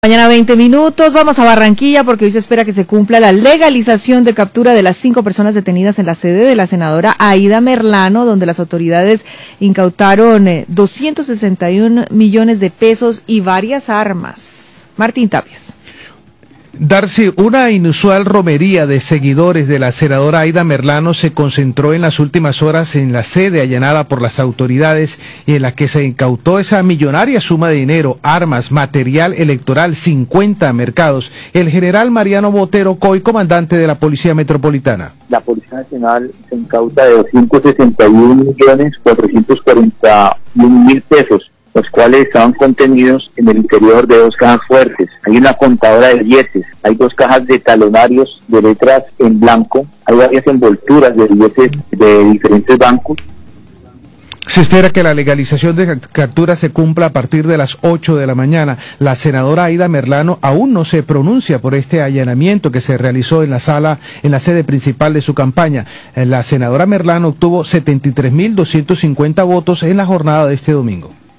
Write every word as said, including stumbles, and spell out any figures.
Mañana veinte minutos, vamos a Barranquilla porque hoy se espera que se cumpla la legalización de captura de las cinco personas detenidas en la sede de la senadora Aida Merlano, donde las autoridades incautaron eh, doscientos sesenta y un millones de pesos y varias armas. Martín Tapias. Darcy, una inusual romería de seguidores de la senadora Aida Merlano se concentró en las últimas horas en la sede allanada por las autoridades y en la que se incautó esa millonaria suma de dinero, armas, material electoral, cincuenta mercados. El general Mariano Botero Coy, comandante de la Policía Metropolitana. La Policía Nacional se incauta de doscientos sesenta y un millones cuatrocientos cuarenta y un mil pesos, los cuales estaban contenidos en el interior de dos cajas fuertes. Hay una contadora de billetes, hay dos cajas de talonarios de letras en blanco, hay varias envolturas de billetes de diferentes bancos. Se espera que la legalización de captura se cumpla a partir de las ocho de la mañana. La senadora Aida Merlano aún no se pronuncia por este allanamiento que se realizó en la sala, en la sede principal de su campaña. La senadora Merlano obtuvo setenta y tres mil doscientos cincuenta votos en la jornada de este domingo.